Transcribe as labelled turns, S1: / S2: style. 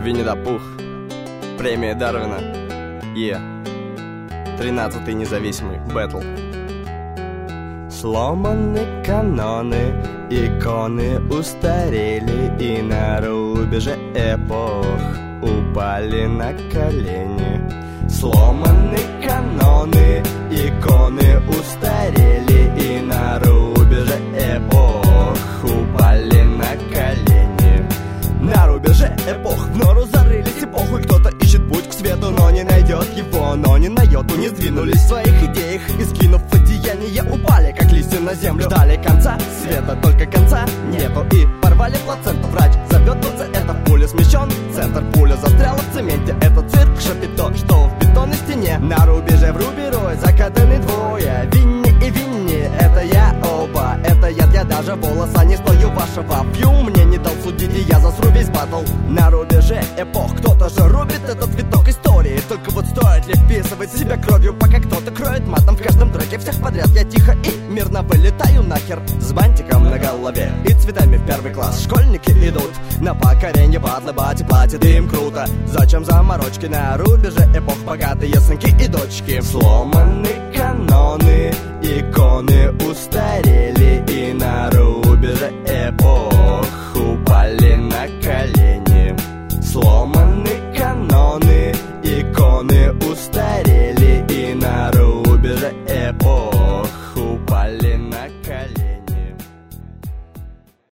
S1: Винни-да-Пух, премия Дарвина, 13-й независимый бэтл. Сломаны каноны, иконы устарели, и на рубеже эпох упали на колени. Сломаны каноны, иконы устарели, и на рубеже эпох упали на колени. На рубеже эпох в нору зарылись эпоху, и кто-то ищет путь к свету, но не найдет его. Но ни на йоту не сдвинулись в своих идеях, и скинув одеяния, упали, как листья на землю. Ждали конца света, только конца нету, и порвали плаценту. Врач зовет, но это пуля смещен центр, пуля застряла в цементе. Это цирк Шапито, что в бетонной стене. На рубеже в руберой закатаны двое, Винни и Винни, это я оба. Это я даже волоса не стою вашего. Пью, мне не дал судить, и я засру весь батл. На рубеже эпох кто-то же рубит этот цветок истории. Только вот стоит ли вписывать себя кровью, пока кто-то кроет матом в каждом треке всех подряд. Я тихо и мирно вылетаю нахер с бантиком на голове и цветами в первый класс. Школьники идут на покорение батлы, бати платят им круто. Зачем заморочки? На рубеже эпох богатые сынки и дочки. Сломаны каноны, иконы устарели, и на